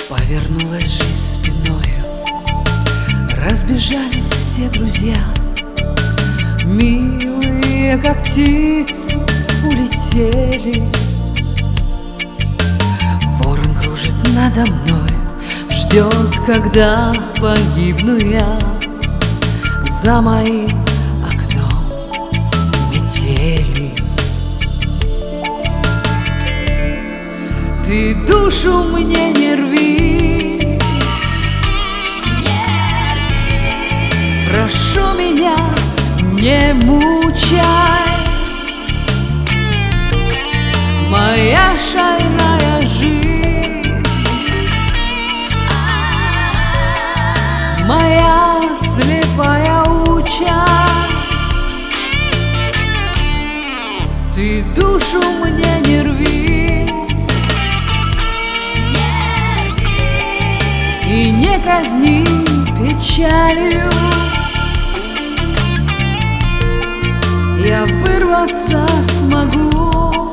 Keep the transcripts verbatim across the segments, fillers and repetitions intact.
Повернулась жизнь спиною, разбежались все друзья. Милые, как птицы, улетели. Ворон кружит надо мной, ждет, когда погибну я. За моим окном метели. Ты душу мне не рви, не рви. Прошу меня, не мучай. Моя шальная жизнь, моя слепая участь. Ты душу мне не рви, не рви. и не казни печалью. Я вырваться смогу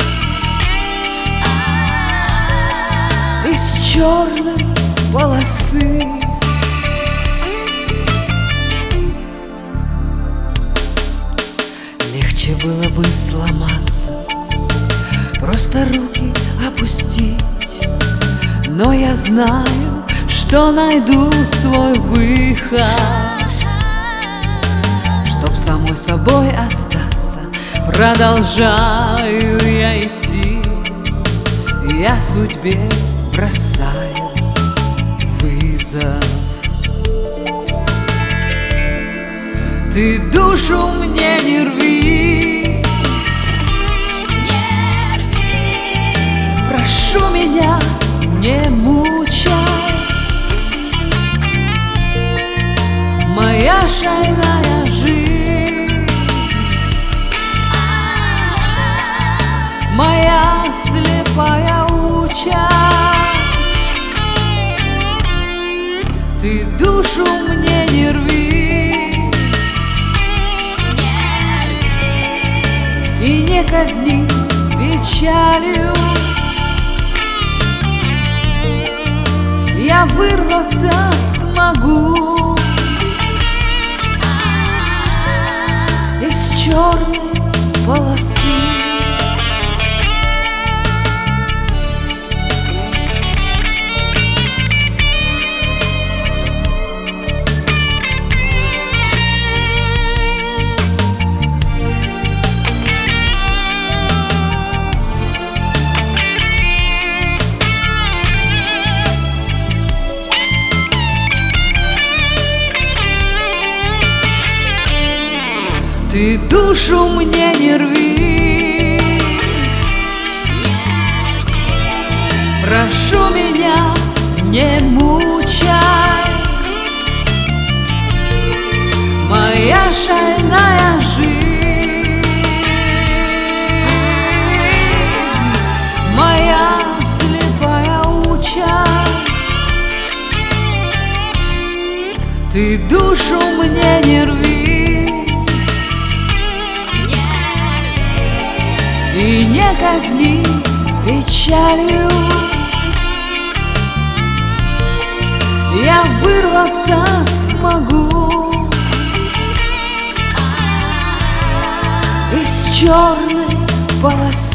из черной полосы. Легче было бы сломаться, просто руки опустить. Но я знаю, что найду свой выход. Чтоб самой собой остаться, продолжаю я идти. Я судьбе бросаю вызов. Ты душу мне не рви, Не рви. прошу меня, не мучай. Моя шальная жизнь, моя слепая участь. Ты душу мне не рви, Не рви. и не казни печалью. Я вырваться смогу из черной полосы. Ты душу мне не рви, прошу меня, не мучай. Моя шальная жизнь, моя слепая участь. Ты душу мне не рви, и не казни печалью. Я вырваться смогу из черной полосы.